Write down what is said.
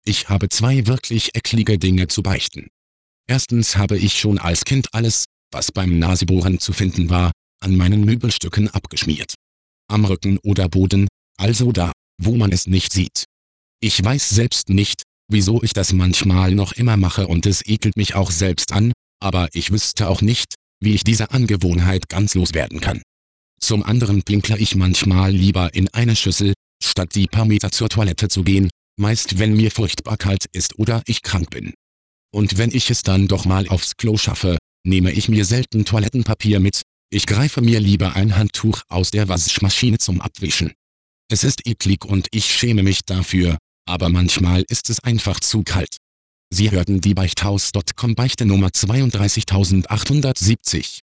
Ich habe zwei wirklich eklige Dinge zu beichten. Erstens habe ich schon als Kind alles, was beim Nasebohren zu finden war, an meinen Möbelstücken abgeschmiert. Am Rücken oder Boden, also da, wo man es nicht sieht. Ich weiß selbst nicht, wieso ich das manchmal noch immer mache und es ekelt mich auch selbst an, aber ich wüsste auch nicht, wie ich diese Angewohnheit ganz loswerden kann. Zum anderen pinkle ich manchmal lieber in eine Schüssel, statt die paar Meter zur Toilette zu gehen, meist wenn mir furchtbar kalt ist oder ich krank bin. Und wenn ich es dann doch mal aufs Klo schaffe, nehme ich mir selten Toilettenpapier mit, ich greife mir lieber ein Handtuch aus der Waschmaschine zum Abwischen. Es ist eklig und ich schäme mich dafür, aber manchmal ist es einfach zu kalt. Sie hörten die Beichthaus.com Beichte Nummer 32870.